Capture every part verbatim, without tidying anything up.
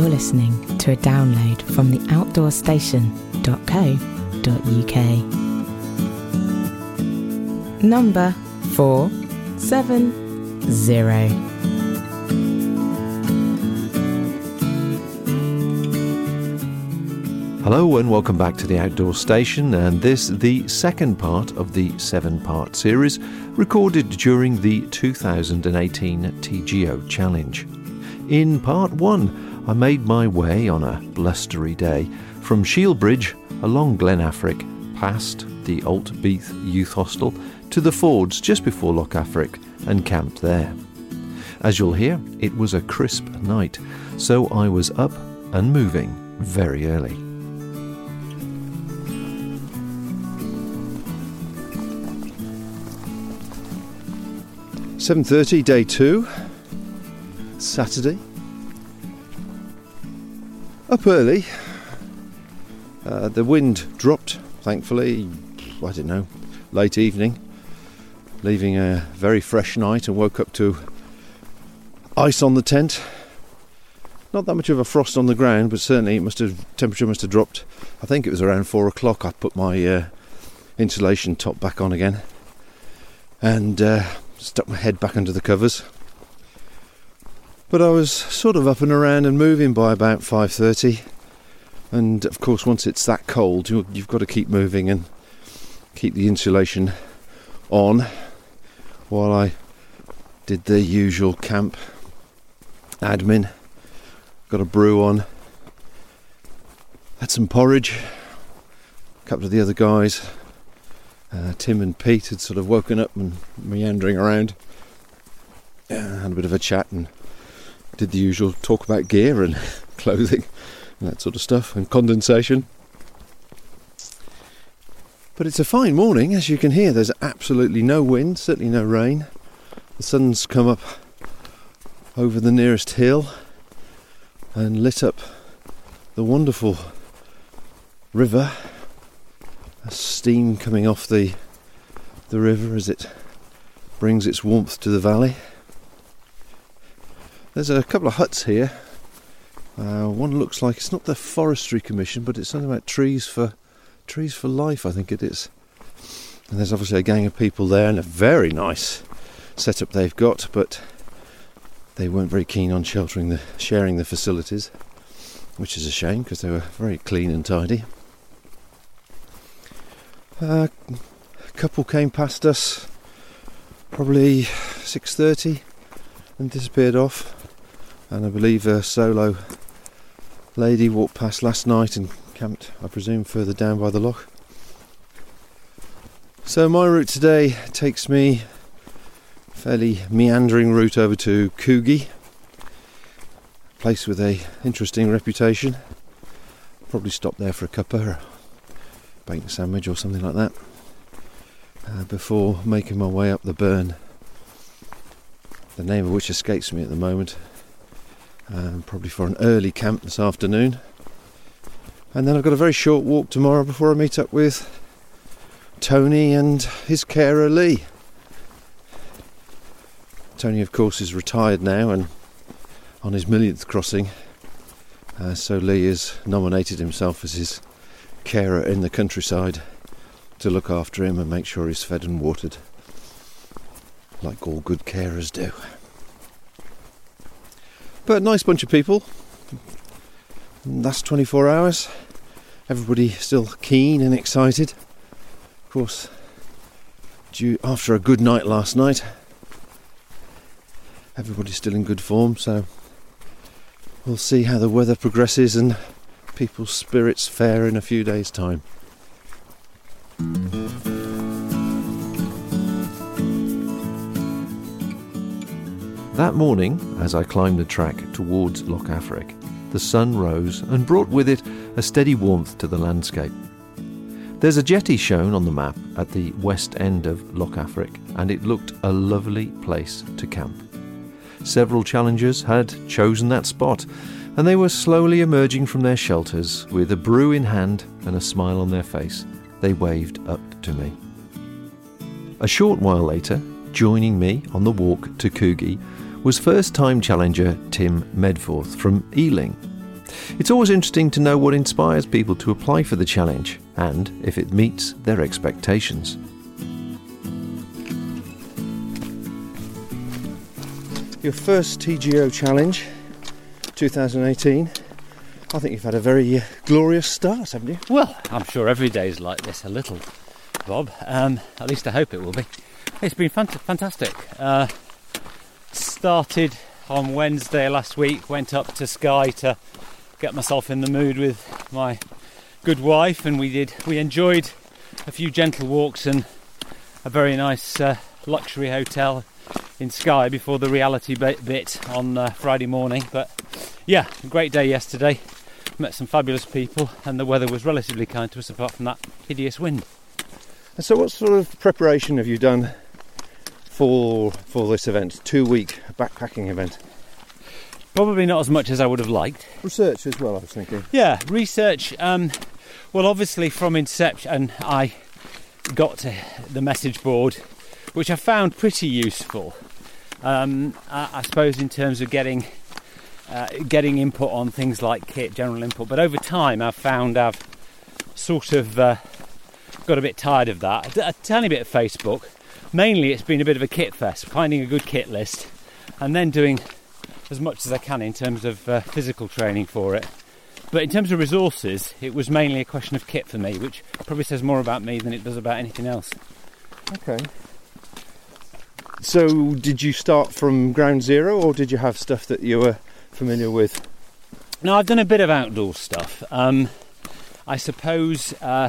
You're listening to a download from the outdoor station dot co dot uk. Number four seven zero. Hello and welcome back to the Outdoor Station, and this the second part of the seven-part series recorded during the two thousand eighteen T G O Challenge. In part one, I made my way on a blustery day from Shielbridge along Glen Affric, past the Altbeath Youth Hostel to the Fords just before Loch Affric, and camped there. As you'll hear, it was a crisp night, so I was up and moving very early. seven thirty, day two, Saturday. Up early. Uh, the wind dropped, thankfully, I don't know, late evening, leaving a very fresh night, and woke up to ice on the tent. Not that much of a frost on the ground, but certainly it must have, temperature must have dropped. I think it was around four o'clock I put my uh, insulation top back on again, and uh, stuck my head back under the covers. But I was sort of up and around and moving by about five thirty, and of course once it's that cold you've got to keep moving and keep the insulation on while I did the usual camp admin. Got a brew on, had some porridge. A couple of the other guys, Uh, Tim and Pete, had sort of woken up and meandering around. Uh, had a bit of a chat and did the usual talk about gear and clothing and that sort of stuff, and condensation. But it's a fine morning, as you can hear. There's absolutely no wind, certainly no rain. The sun's come up over the nearest hill and lit up the wonderful river. Steam coming off the the river as it brings its warmth to the valley. There's a couple of huts here. Uh, one looks like it's not the Forestry Commission, but it's something about trees for trees for life, I think it is. And there's obviously a gang of people there, and a very nice setup they've got, but they weren't very keen on sheltering the sharing the facilities, which is a shame because they were very clean and tidy. Uh, a couple came past us probably six thirty and disappeared off, and I believe a solo lady walked past last night and camped, I presume, further down by the loch. So my route today takes me a fairly meandering route over to Coogee, a place with a interesting reputation. Probably stop there for a cuppa, bacon sandwich or something like that, uh, before making my way up the burn, the name of which escapes me at the moment, um, probably for an early camp this afternoon. And then I've got a very short walk tomorrow before I meet up with Tony and his carer Lee. Tony, of course, is retired now and on his millionth crossing, uh, so Lee has nominated himself as his carer in the countryside to look after him and make sure he's fed and watered, like all good carers do. But a nice bunch of people. Last twenty-four hours, everybody still keen and excited. Of course, due after a good night last night, everybody's still in good form, so we'll see how the weather progresses and people's spirits fare in a few days' time. That morning, as I climbed the track towards Loch Affric, the sun rose and brought with it a steady warmth to the landscape. There's a jetty shown on the map at the west end of Loch Affric, and it looked a lovely place to camp. Several challengers had chosen that spot, and they were slowly emerging from their shelters with a brew in hand and a smile on their face. They waved up to me. A short while later, joining me on the walk to Coogee was first-time challenger Tim Medforth from Ealing. It's always interesting to know what inspires people to apply for the challenge and if it meets their expectations. Your first T G O challenge, twenty eighteen. I think you've had a very uh, glorious start, haven't you? Well, I'm sure every day's like this a little, Bob. Um, at least I hope it will be. It's been fant- fantastic. Uh, started on Wednesday last week, went up to Skye to get myself in the mood with my good wife, and we did. We enjoyed a few gentle walks and a very nice uh, luxury hotel in Skye before the reality bit on uh, Friday morning. But yeah, great day yesterday. Met some fabulous people, and the weather was relatively kind to us apart from that hideous wind. And so what sort of preparation have you done for for this event, two-week backpacking event? Probably not as much as I would have liked. Research as well, I was thinking. Yeah, research. Um, well, obviously from inception, I got to the message board, which I found pretty useful. Um, I, I suppose in terms of getting uh, getting input on things like kit, general input. But over time, I've found I've sort of uh, got a bit tired of that. A, a tiny bit of Facebook. Mainly, it's been a bit of a kit fest, finding a good kit list, and then doing as much as I can in terms of uh, physical training for it. But in terms of resources, it was mainly a question of kit for me, which probably says more about me than it does about anything else. Okay. So did you start from ground zero, or did you have stuff that you were familiar with? No, I've done a bit of outdoor stuff. Um, I suppose uh,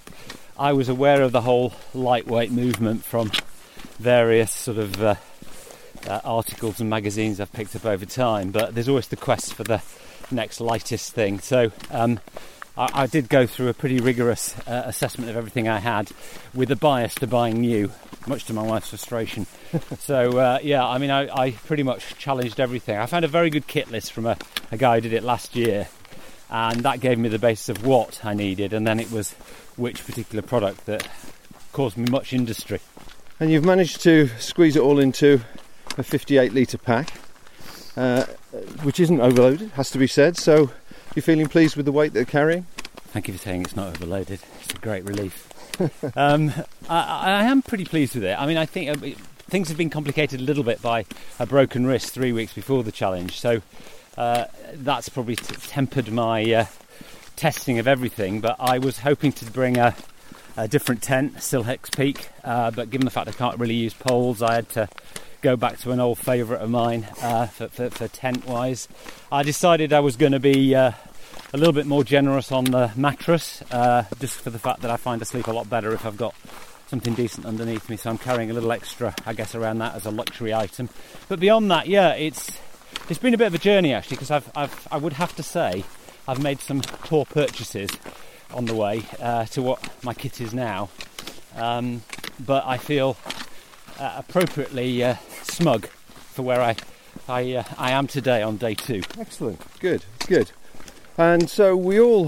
I was aware of the whole lightweight movement from various sort of uh, uh, articles and magazines I've picked up over time, but there's always the quest for the next lightest thing. So um, I, I did go through a pretty rigorous uh, assessment of everything I had, with a bias to buying new, much to my wife's frustration. So uh, yeah, I mean, I, I pretty much challenged everything. I found a very good kit list from a, a guy who did it last year, and that gave me the basis of what I needed, and then it was which particular product that caused me much industry. And you've managed to squeeze it all into a fifty-eight litre pack, uh, which isn't overloaded, has to be said. So you're feeling pleased with the weight they're carrying? Thank you for saying it's not overloaded. It's a great relief. um, I, I am pretty pleased with it. I mean, I think uh, things have been complicated a little bit by a broken wrist three weeks before the challenge, so uh, that's probably t- tempered my uh, testing of everything. But I was hoping to bring a, a different tent, Silhex Peak, uh, but given the fact I can't really use poles, I had to go back to an old favourite of mine uh, for, for, for tent-wise. I decided I was going to be uh, a little bit more generous on the mattress, uh, just for the fact that I find I sleep a lot better if I've got something decent underneath me, so I'm carrying a little extra, I guess, around that as a luxury item. But beyond that, yeah, it's it's been a bit of a journey actually, because I've, I've I would have to say I've made some poor purchases on the way uh, to what my kit is now, um, but I feel uh, appropriately uh, smug for where I I, uh, I am today on day two. Excellent, good, good. And so we all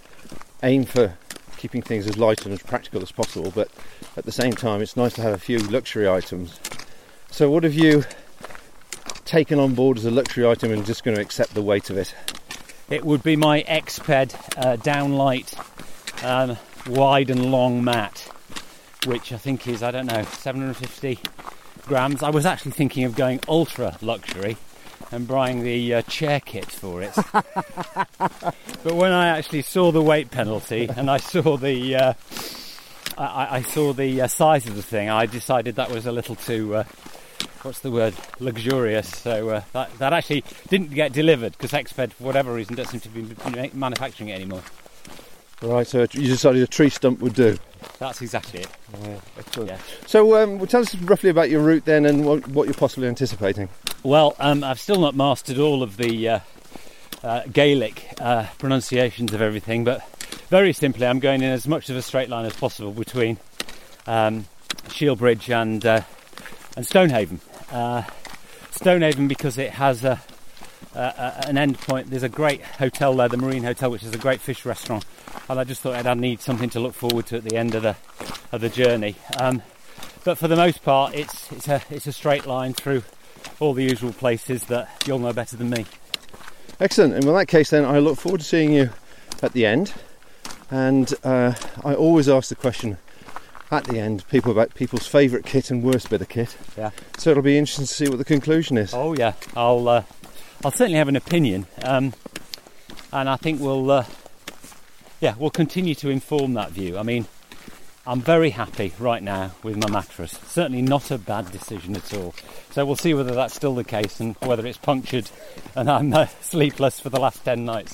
aim for keeping things as light and as practical as possible, but at the same time it's nice to have a few luxury items. So what have you taken on board as a luxury item and just going to accept the weight of it? It would be my Exped uh, downlight um, wide and long mat, which I think is, I don't know, seven hundred fifty grams. I was actually thinking of going ultra luxury and buying the uh, chair kit for it. But when I actually saw the weight penalty and I saw the uh, I, I saw the uh, size of the thing, I decided that was a little too uh, what's the word luxurious. So uh, that that actually didn't get delivered because Exped, for whatever reason, doesn't seem to be manufacturing it anymore. Right, so you decided a tree stump would do. That's exactly it. Yeah, excellent. Yeah. So um, well, tell us roughly about your route then, and what, what you're possibly anticipating. Well, um, I've still not mastered all of the uh, uh, Gaelic uh, pronunciations of everything, but very simply I'm going in as much of a straight line as possible between um, Shielbridge and uh, and Stonehaven. Uh, Stonehaven because it has a, a, an end point. There's a great hotel there, the Marine Hotel, which is a great fish restaurant, and I just thought I'd need something to look forward to at the end of the of the journey. Um, but for the most part, it's it's a it's a straight line through all the usual places that you'll know better than me. Excellent. And in that case then, I look forward to seeing you at the end. And uh, I always ask the question at the end, people about people's favourite kit and worst bit of kit. Yeah. So it'll be interesting to see what the conclusion is. Oh yeah, I'll uh, I'll certainly have an opinion, um, and I think we'll uh, yeah we'll continue to inform that view. I mean, I'm very happy right now with my mattress. Certainly not a bad decision at all. So we'll see whether that's still the case and whether it's punctured and I'm uh, sleepless for the last ten nights.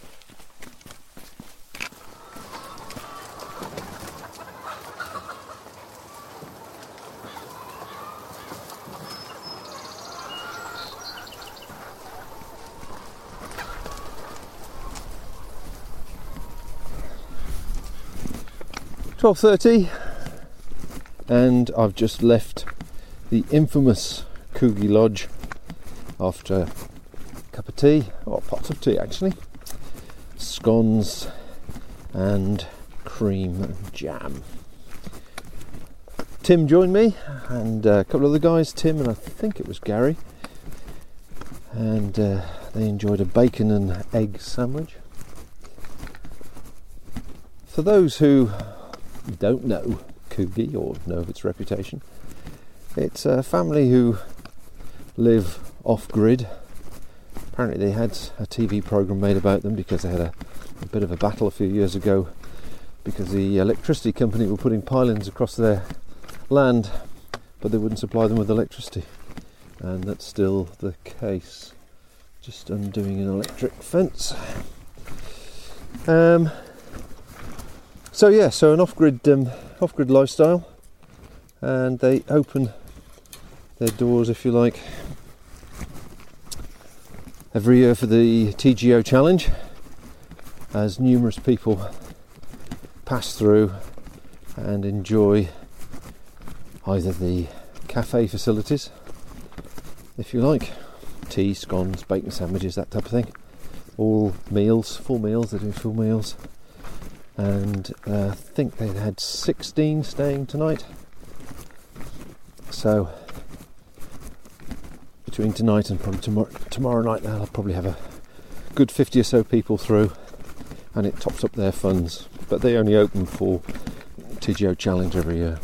twelve thirty, and I've just left the infamous Coogee Lodge after a cup of tea, or pots of tea actually, scones and cream and jam. Tim joined me and a couple of other guys, Tim and I think it was Gary, and uh, they enjoyed a bacon and egg sandwich. For those who don't know Coogee or know of its reputation, it's a family who live off-grid. Apparently they had a T V programme made about them because they had a, a bit of a battle a few years ago because the electricity company were putting pylons across their land, but they wouldn't supply them with electricity, and that's still the case. Just undoing an electric fence. Um, So yeah, so an off-grid um, off-grid lifestyle, and they open their doors, if you like, every year for the T G O Challenge, as numerous people pass through and enjoy either the cafe facilities, if you like, tea, scones, bacon sandwiches, that type of thing, all meals, full meals, they do full meals. And uh, I think they had sixteen staying tonight. So between tonight and probably tomorrow, tomorrow night, they'll probably have a good fifty or so people through, and it tops up their funds. But they only open for T G O Challenge every year.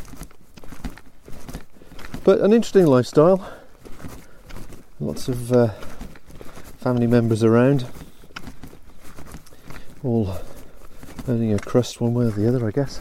But an interesting lifestyle. Lots of uh, family members around, all earning a crust one way or the other, I guess.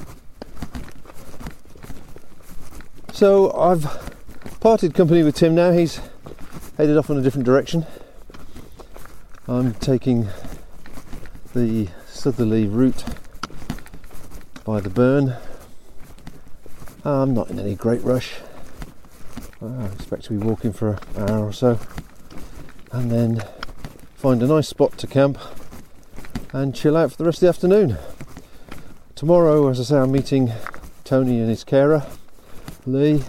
So I've parted company with Tim now. He's headed off in a different direction. I'm taking the southerly route by the burn. I'm not in any great rush. I expect to be walking for an hour or so, and then find a nice spot to camp and chill out for the rest of the afternoon. Tomorrow, as I say, I'm meeting Tony and his carer, Lee.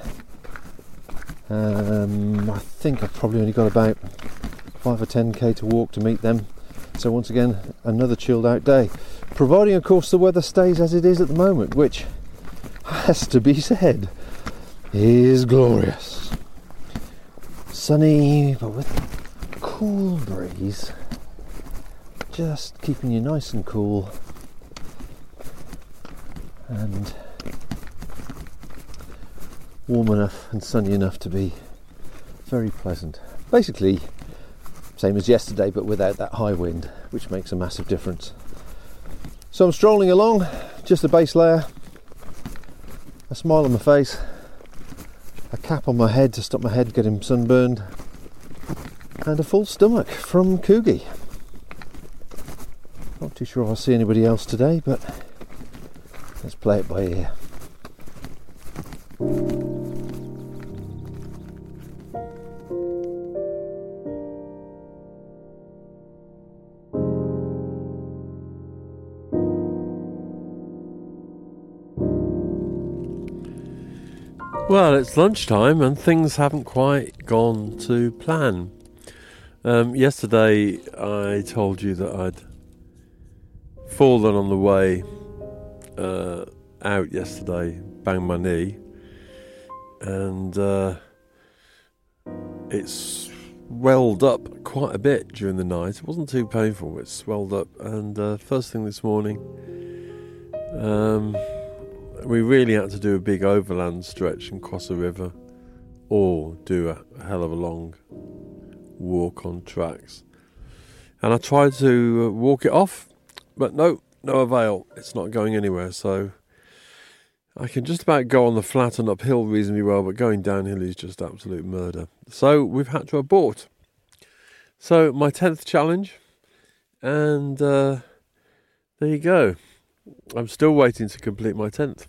Um, I think I've probably only got about five or ten k to walk to meet them. So once again, another chilled out day. Providing, of course, the weather stays as it is at the moment, which has to be said, is glorious. Sunny, but with a cool breeze. Just keeping you nice and cool. And warm enough and sunny enough to be very pleasant. Basically, same as yesterday, but without that high wind, which makes a massive difference. So I'm strolling along, just a base layer, a smile on my face, a cap on my head to stop my head getting sunburned, and a full stomach from Coogee. Not too sure if I'll see anybody else today, but let's play it by ear. Well, it's lunchtime and things haven't quite gone to plan. Um, yesterday I told you that I'd fallen on the way uh, out yesterday, banged my knee, and uh, it's swelled up quite a bit during the night. It wasn't too painful, it swelled up, and uh, first thing this morning um, we really had to do a big overland stretch and cross a river, or do a, a hell of a long walk on tracks. And I tried to uh, walk it off, but no, no avail. It's not going anywhere, so I can just about go on the flat and uphill reasonably well, but going downhill is just absolute murder. So we've had to abort. So my tenth challenge, and uh, there you go. I'm still waiting to complete my tenth.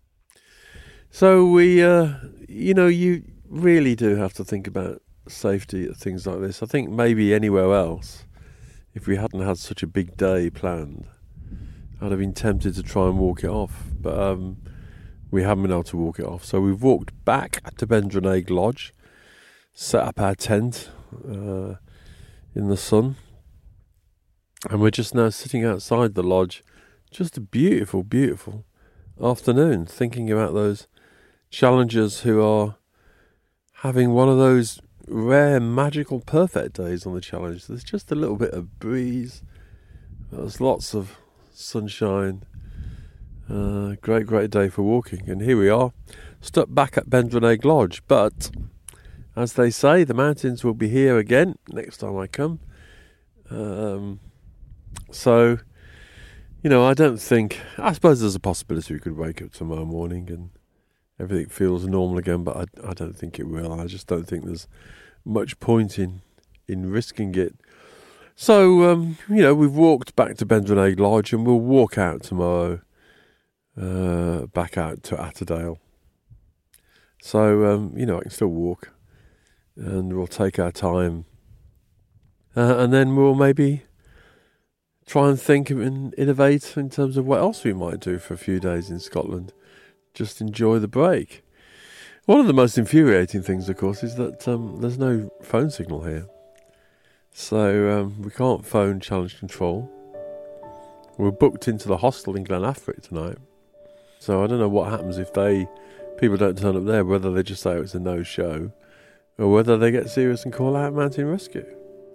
So we, uh, you know, you really do have to think about safety at things like this. I think maybe anywhere else, if we hadn't had such a big day planned, I'd have been tempted to try and walk it off. But um, we haven't been able to walk it off. So we've walked back to Bendronegg Lodge, set up our tent uh, in the sun, and we're just now sitting outside the lodge. Just a beautiful, beautiful afternoon, thinking about those challengers who are having one of those rare, magical, perfect days on the challenge. There's just a little bit of breeze. There's lots of sunshine. Uh, great, great day for walking. And here we are, stuck back at Bendronegg Lodge. But, as they say, the mountains will be here again next time I come. Um, so, you know, I don't think... I suppose there's a possibility we could wake up tomorrow morning and everything feels normal again, but I, I don't think it will. I just don't think there's much point in, in risking it. So, um, you know, we've walked back to Bendronegg Lodge and we'll walk out tomorrow uh, back out to Atterdale. So, um, you know, I can still walk and we'll take our time. Uh, and then we'll maybe try and think and innovate in terms of what else we might do for a few days in Scotland. Just enjoy the break. One of the most infuriating things, of course, is that um, there's no phone signal here. So um, we can't phone Challenge Control. We're booked into the hostel in Glen Affric tonight. So I don't know what happens if they people don't turn up there, whether they just say it's a no-show or whether they get serious and call out Mountain Rescue.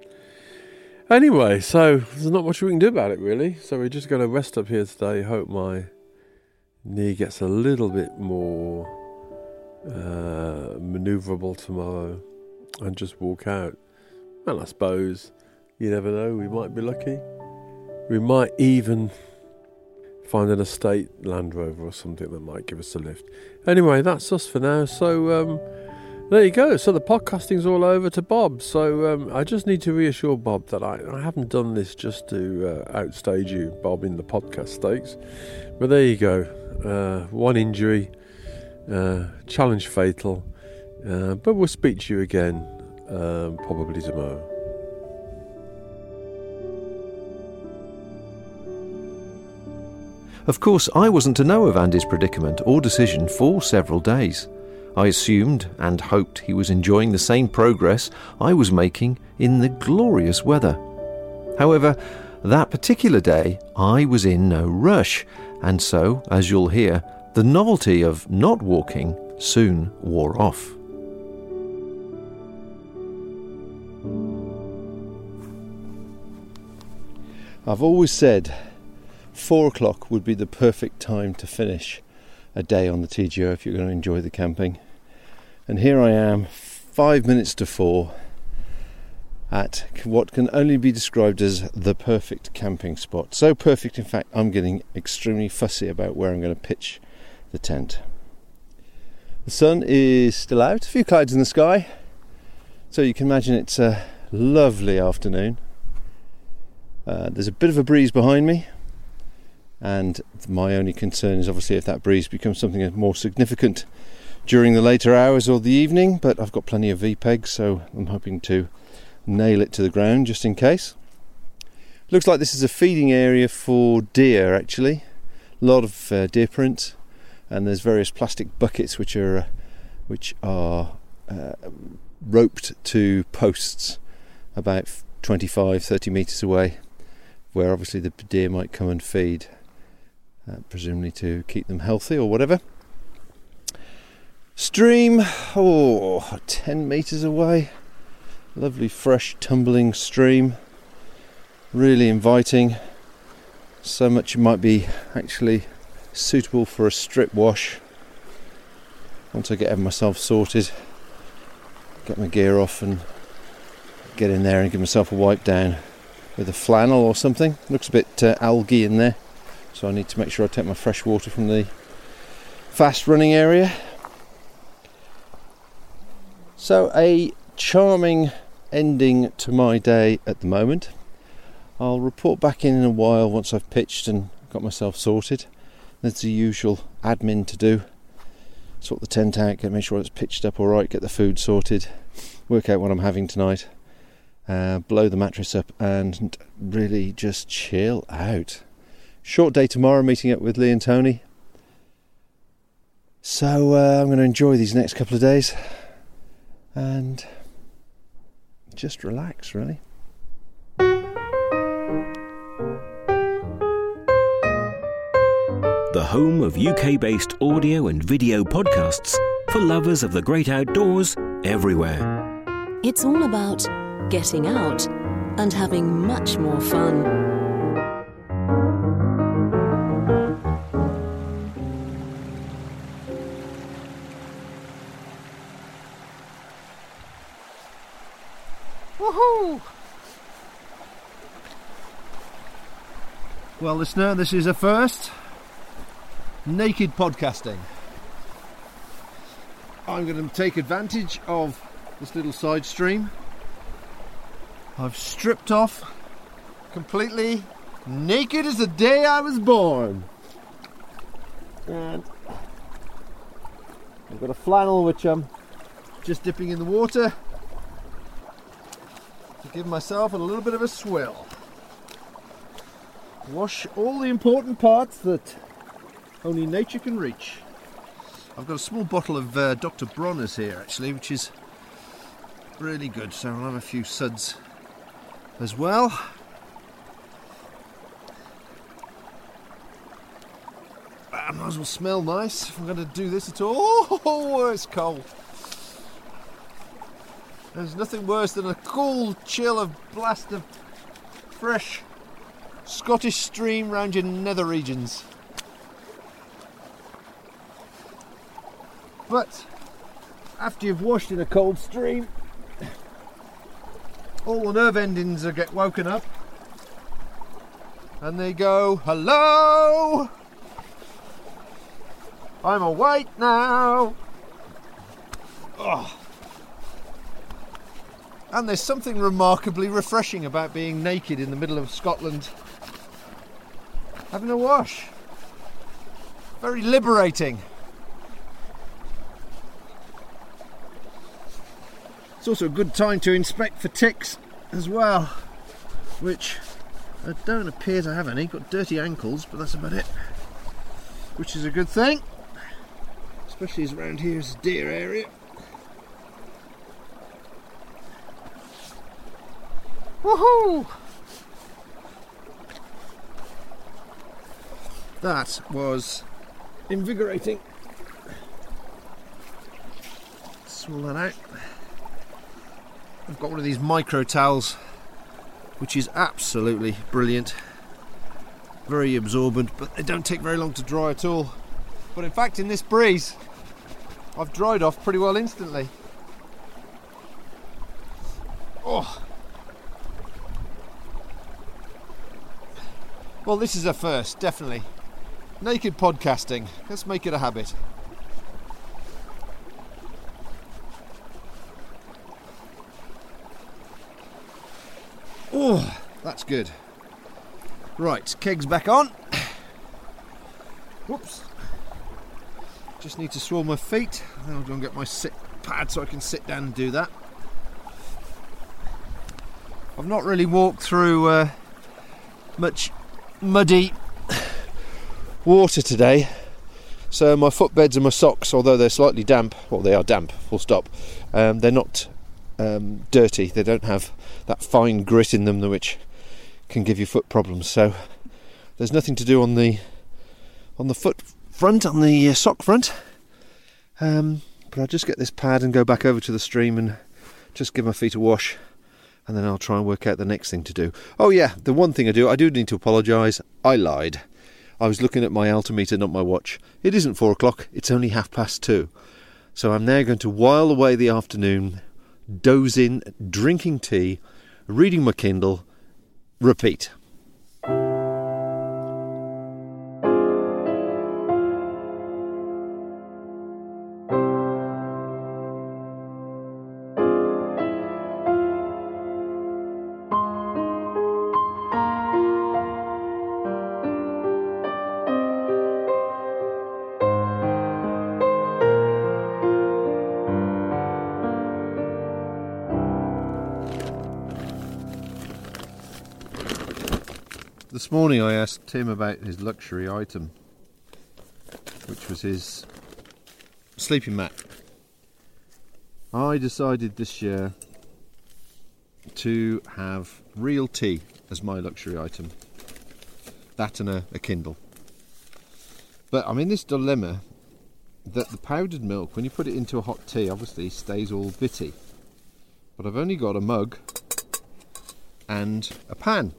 Anyway, so there's not much we can do about it, really. So we're just going to rest up here today, hope my knee gets a little bit more uh, manoeuvrable tomorrow, and just walk out. Well, I suppose, you never know, we might be lucky. We might even find an estate Land Rover or something that might give us a lift. Anyway, that's us for now. So um, there you go. So the podcasting's all over to Bob. So um, I just need to reassure Bob that I, I haven't done this just to uh, outstage you, Bob, in the podcast stakes. But there you go. Uh, one injury, uh, challenge fatal. Uh, but we'll speak to you again um, probably tomorrow. Of course, I wasn't to know of Andy's predicament or decision for several days. I assumed and hoped he was enjoying the same progress I was making in the glorious weather. However, that particular day I was in no rush, and so, as you'll hear, the novelty of not walking soon wore off. I've always said four o'clock would be the perfect time to finish a day on the T G O if you're going to enjoy the camping. And here I am, five minutes to four, at what can only be described as the perfect camping spot. So perfect, in fact, I'm getting extremely fussy about where I'm going to pitch the tent. The sun is still out, a few clouds in the sky, so you can imagine it's a lovely afternoon. Uh, there's a bit of a breeze behind me, and my only concern is obviously if that breeze becomes something more significant during the later hours or the evening, but I've got plenty of V-pegs, so I'm hoping to nail it to the ground just in case. Looks like this is a feeding area for deer, actually. A lot of uh, deer prints, and there's various plastic buckets which are uh, which are uh, roped to posts about twenty-five, thirty metres away, where obviously the deer might come and feed, uh, presumably to keep them healthy or whatever. Stream, oh, ten metres away. Lovely fresh tumbling stream, really inviting. So much it might be actually suitable for a strip wash. Once I get myself sorted, get my gear off and get in there and give myself a wipe down with a flannel or something. Looks a bit uh, algae in there, so I need to make sure I take my fresh water from the fast running area. So a charming ending to my day at the moment. I'll report back in in a while once I've pitched and got myself sorted. There's the usual admin to do. Sort the tent out, get make sure it's pitched up alright, get the food sorted, work out what I'm having tonight, uh, blow the mattress up and really just chill out. Short day tomorrow, meeting up with Lee and Tony. So uh, I'm going to enjoy these next couple of days and just relax, really. The home of U K-based audio and video podcasts for lovers of the great outdoors everywhere. It's all about getting out and having much more fun. Woohoo! Well, listener, this is a first. Naked podcasting. I'm going to take advantage of this little side stream. I've stripped off completely naked as the day I was born. And I've got a flannel which I'm just dipping in the water to give myself a little bit of a swill. Wash all the important parts that only nature can reach. I've got a small bottle of uh, Doctor Bronner's here actually, which is really good, so I'll have a few suds as well. That might as well smell nice if I'm going to do this at all. Oh, it's cold. There's nothing worse than a cool chill of blast of fresh Scottish stream round your nether regions. But after you've washed in a cold stream, all the nerve endings are get woken up and they go, hello, I'm awake now. Oh. And there's something remarkably refreshing about being naked in the middle of Scotland, having a wash. Very liberating. It's also a good time to inspect for ticks as well, which I don't appear to have any. Got dirty ankles, but that's about it, which is a good thing, especially as around here is a deer area. Woohoo! That was invigorating. Swirl that out. I've got one of these micro towels, which is absolutely brilliant. Very absorbent, but they don't take very long to dry at all. But in fact, in this breeze, I've dried off pretty well instantly. Oh. Well, this is a first, definitely. Naked podcasting. Let's make it a habit. Oh, that's good. Right, kegs back on. Whoops. Just need to swirl my feet. Then I'll go and get my sit pad so I can sit down and do that. I've not really walked through uh, much muddy water today, so my footbeds and my socks, although they're slightly damp, well, they are damp, full stop, um, they're not um, dirty. They don't have that fine grit in them which can give you foot problems, so there's nothing to do on the on the foot front, on the uh, sock front, um, but I'll just get this pad and go back over to the stream and just give my feet a wash, and then I'll try and work out the next thing to do. Oh yeah, the one thing I do, I do need to apologise. I lied. I was looking at my altimeter, not my watch. It isn't four o'clock, it's only half past two. So I'm now going to while away the afternoon, doze in, drinking tea, reading my Kindle, repeat. This morning I asked Tim about his luxury item, which was his sleeping mat. I decided this year to have real tea as my luxury item. That and a, a Kindle. But I'm in this dilemma that the powdered milk, when you put it into a hot tea, obviously stays all bitty. But I've only got a mug and a pan.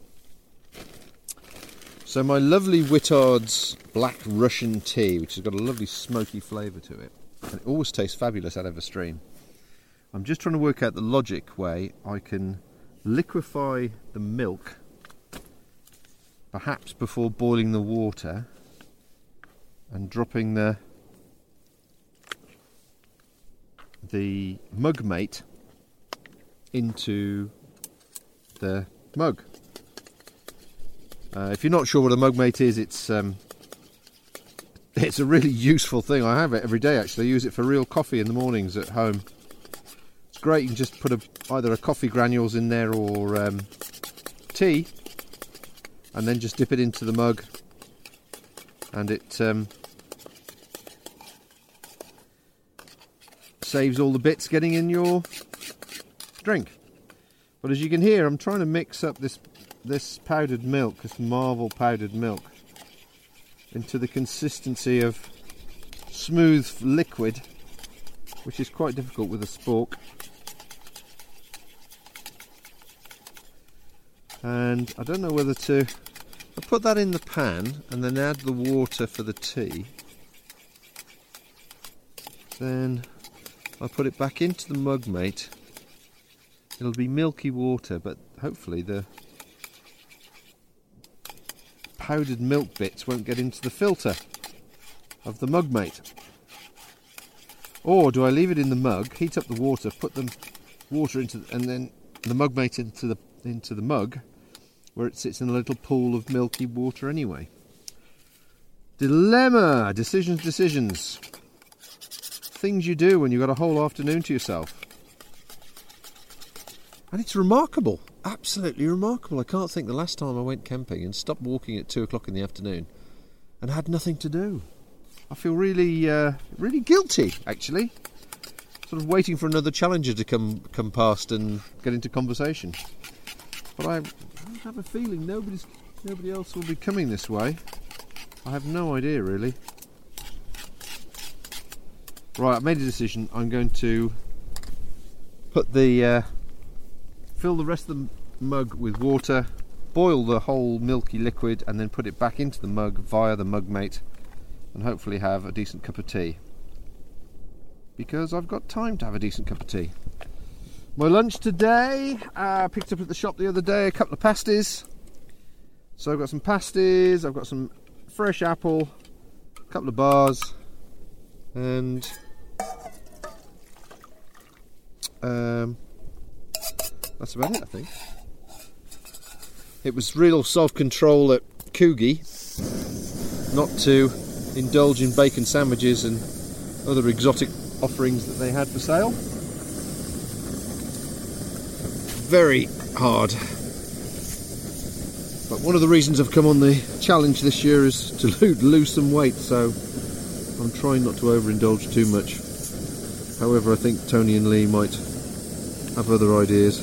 So my lovely Whittard's Black Russian tea, which has got a lovely smoky flavour to it, and it always tastes fabulous out of a stream. I'm just trying to work out the logic way I can liquefy the milk, perhaps before boiling the water, and dropping the the mug mate into the mug. Uh, if you're not sure what a mug mate is, it's um, it's a really useful thing. I have it every day actually. I use it for real coffee in the mornings at home. It's great. You can just put a, either a coffee granules in there or um, tea, and then just dip it into the mug, and it um, saves all the bits getting in your drink. But as you can hear, I'm trying to mix up this this powdered milk, this Marvel powdered milk, into the consistency of smooth liquid, which is quite difficult with a spork. And I don't know whether to I put that in the pan and then add the water for the tea. Then I put it back into the mug mate. It'll be milky water, but hopefully the powdered milk bits won't get into the filter of the mug mate. Or do I leave it in the mug, heat up the water, put the water into, and then the mug mate into the into the mug, where it sits in a little pool of milky water anyway. Dilemma, decisions, decisions. Things you do when you've got a whole afternoon to yourself. And it's remarkable, absolutely remarkable. I can't think the last time I went camping and stopped walking at two o'clock in the afternoon and had nothing to do. I feel really, uh, really guilty, actually. Sort of waiting for another challenger to come come past and get into conversation. But I, I have a feeling nobody's, nobody else will be coming this way. I have no idea, really. Right, I've made a decision. I'm going to put the... Uh, fill the rest of the mug with water, boil the whole milky liquid, and then put it back into the mug via the mug mate, and hopefully have a decent cup of tea. Because I've got time to have a decent cup of tea. My lunch today, I uh, picked up at the shop the other day a couple of pasties. So I've got some pasties, I've got some fresh apple, a couple of bars, and um, that's about it, I think. It was real self-control at Coogee not to indulge in bacon sandwiches and other exotic offerings that they had for sale. Very hard. But one of the reasons I've come on the challenge this year is to lose some weight, so I'm trying not to overindulge too much. However, I think Tony and Lee might have other ideas.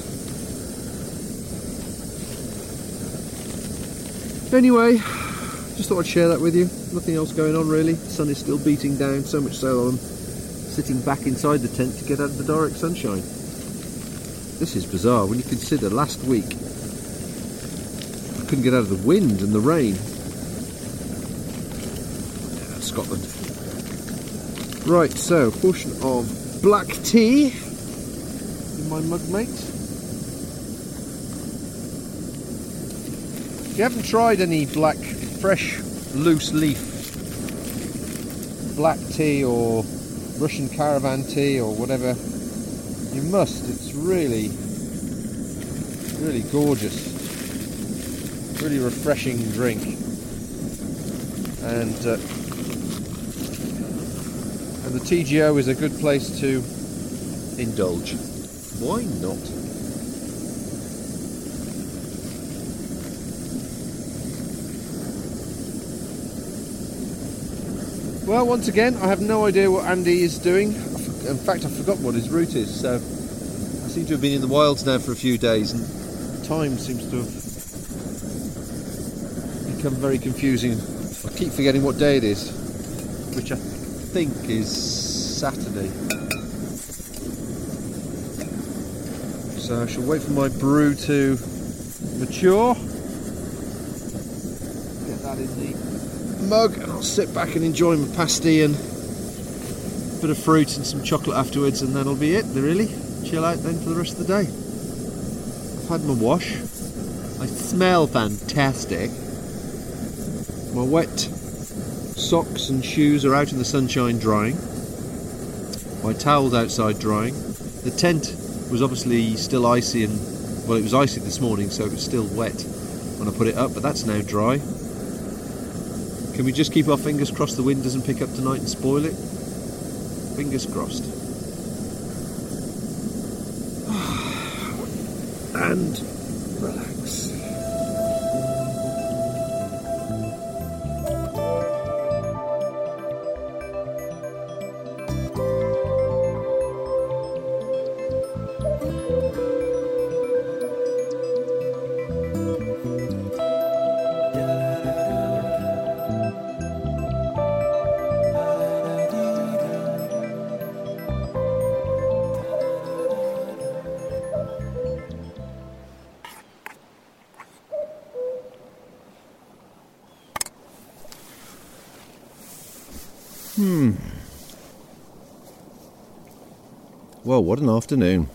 Anyway, just thought I'd share that with you. Nothing else going on really. The sun is still beating down, so much so I'm sitting back inside the tent to get out of the direct sunshine. This is bizarre when you consider last week I couldn't get out of the wind and the rain. Yeah, Scotland. Right, so a portion of black tea in my mug, mate. If you haven't tried any black, fresh, loose leaf black tea or Russian caravan tea or whatever, you must. It's really, really gorgeous. Really refreshing drink. And uh, and the T G O is a good place to indulge. Why not? Well, once again, I have no idea what Andy is doing. In fact, I forgot what his route is, so I seem to have been in the wilds now for a few days, and time seems to have become very confusing. I keep forgetting what day it is, which I think is Saturday. So I shall wait for my brew to mature. Get that in the mug, and I'll sit back and enjoy my pasty and a bit of fruit and some chocolate afterwards, and that'll be it, really. Chill out then for the rest of the day. I've had my wash. I smell fantastic. My wet socks and shoes are out in the sunshine drying. My towel's outside drying. The tent was obviously still icy, and well, it was icy this morning, so it was still wet when I put it up, but that's now dry. Can we just keep our fingers crossed the wind doesn't pick up tonight and spoil it? Fingers crossed. And relax. Hmm. Well, what an afternoon.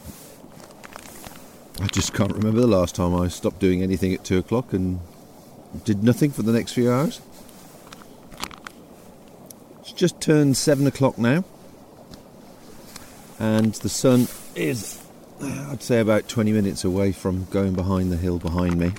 I just can't remember the last time I stopped doing anything at two o'clock and did nothing for the next few hours. It's just turned seven o'clock now, and the sun is, I'd say, about twenty minutes away from going behind the hill behind me.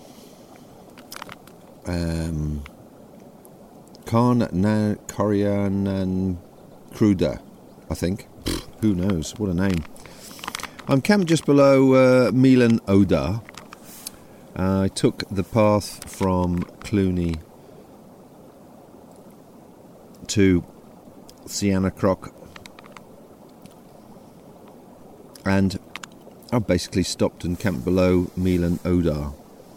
Um... Carn na Corian and Cruda, I think. Pfft, who knows? What a name. I'm camped just below uh, Milan Odar. Uh, I took the path from Cluny to Sienna Croc, and I've basically stopped and camped below Milan Odar.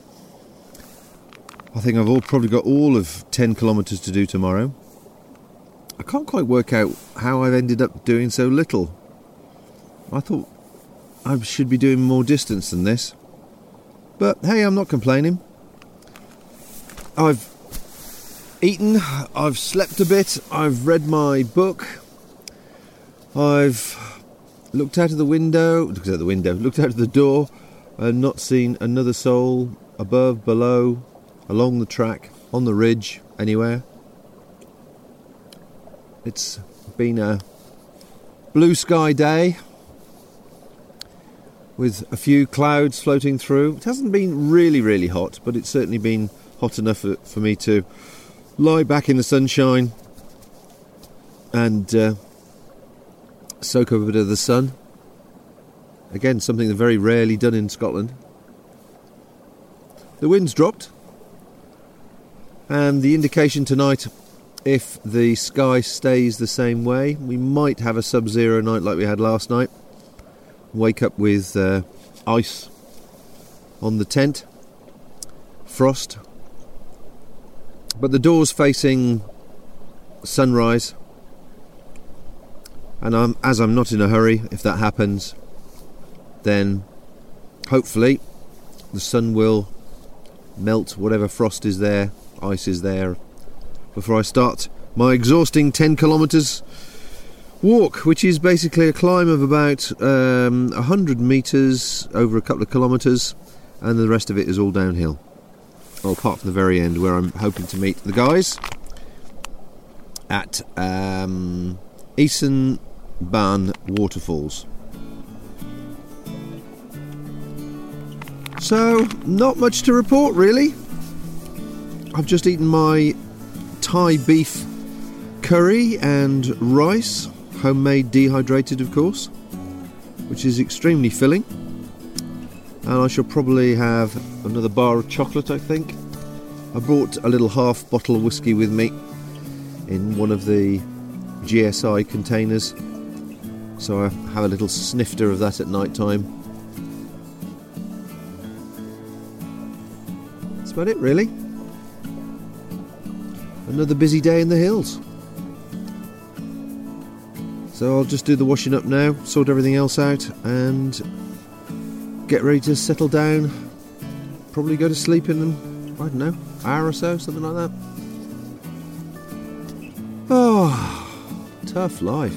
I think I've all probably got all of ten kilometres to do tomorrow. I can't quite work out how I've ended up doing so little. I thought I should be doing more distance than this. But hey, I'm not complaining. I've eaten, I've slept a bit, I've read my book, I've looked out of the window, looked out the window, looked out of the door, and not seen another soul above, below, along the track, on the ridge, anywhere. It's been a blue sky day with a few clouds floating through. It hasn't been really, really hot, but it's certainly been hot enough for, for me to lie back in the sunshine and uh, soak up a bit of the sun. Again, something that's very rarely done in Scotland. The wind's dropped, and the indication tonight, if the sky stays the same way, we might have a sub-zero night like we had last night. Wake up with uh, ice on the tent, frost. But the door's facing sunrise, and I'm, as I'm not in a hurry, if that happens, then hopefully the sun will melt whatever frost is there, ice is there, before I start my exhausting ten kilometres walk, which is basically a climb of about um, one hundred metres over a couple of kilometres, and the rest of it is all downhill. Well, apart from the very end, where I'm hoping to meet the guys at um, Eason Ban Waterfalls. So, not much to report really. I've just eaten my Thai beef curry and rice, homemade dehydrated of course, which is extremely filling. And I shall probably have another bar of chocolate, I think. I brought a little half bottle of whiskey with me in one of the G S I containers, so I have a little snifter of that at night time. That's about it really. Another busy day in the hills. So I'll just do the washing up now, sort everything else out, and get ready to settle down. Probably go to sleep in, I don't know, hour or so, something like that. Oh, tough life.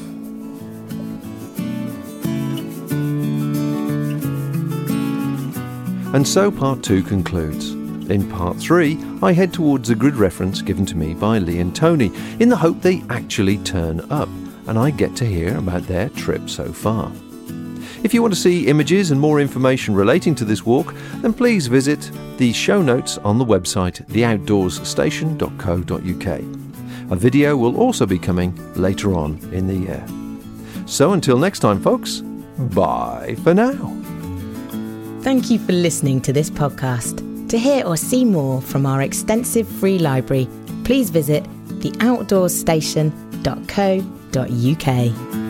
And so part two concludes. In part three, I head towards a grid reference given to me by Lee and Tony, in the hope they actually turn up, and I get to hear about their trip so far. If you want to see images and more information relating to this walk, then please visit the show notes on the website the outdoors station dot co dot uk. A video will also be coming later on in the year. So until next time, folks, bye for now. Thank you for listening to this podcast. To hear or see more from our extensive free library, please visit the outdoors station dot co dot uk.